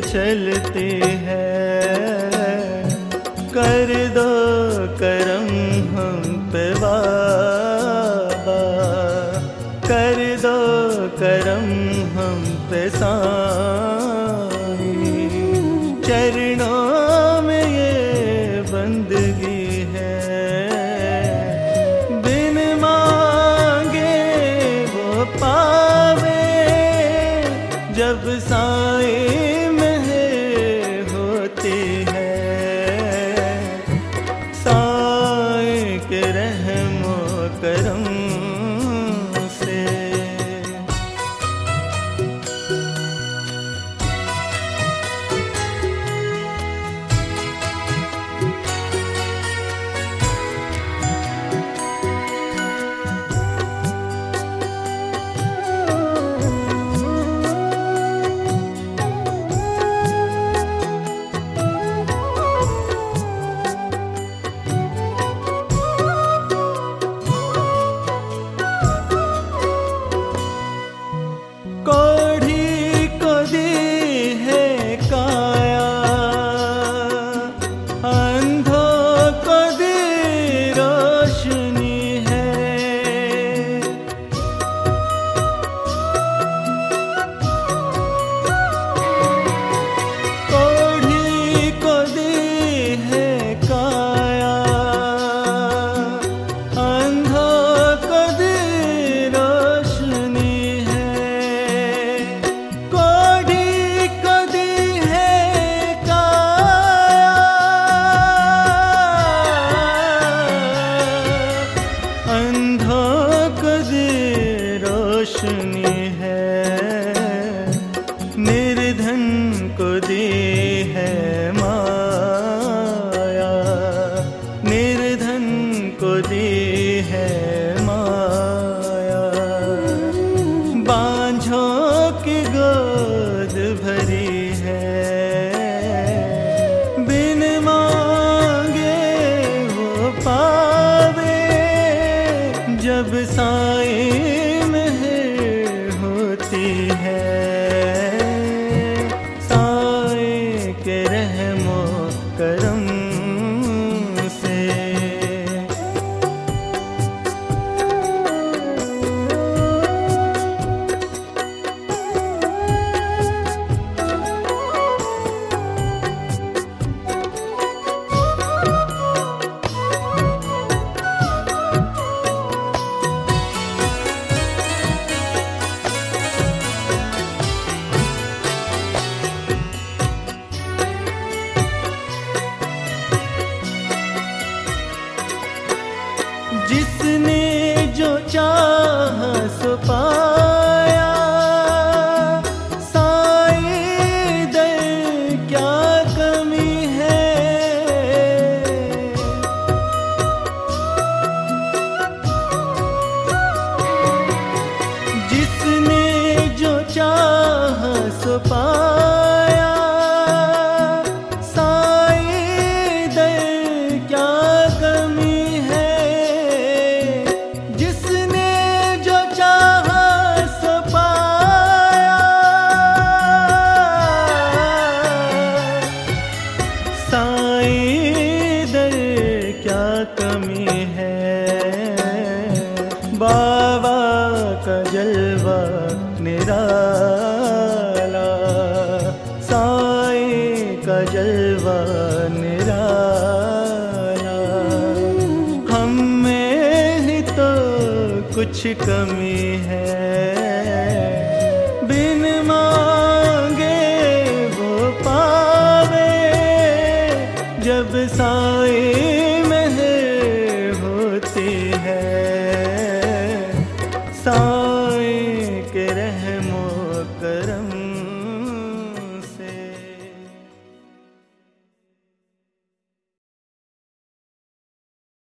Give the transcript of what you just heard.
चलती है। कर दो करम हम पे बाबा, कर दो करम हम पे साईं। चरणों में ये बंदगी है, बिन मांगे वो पावे। जब साईं में होती है, साईं के रहमो करम से। कोढ़ी को दी है काया, अंधों को दी रोशनी है। कोढ़ी को दी है काया, अंधों को दी रोशनी है। रोशनी है, निर्धन को दी है माया, निर्धन को दी है माया। बांझों की गोद भरी है, बिन मांगे वो पावे। जब साईं है, साईं के रहमो करम से। जिसने जो चाहा सो पाया, साईं दर क्या कमी है। जिसने जो चाहा सो पाया, साईं दर क्या कमी है। साईं दर क्या कमी है। बाबा का जलवा निराला, साईं का जलवा निराला। हम में ही तो कुछ कमी है, बिन मांगे वो पावे। जब साईं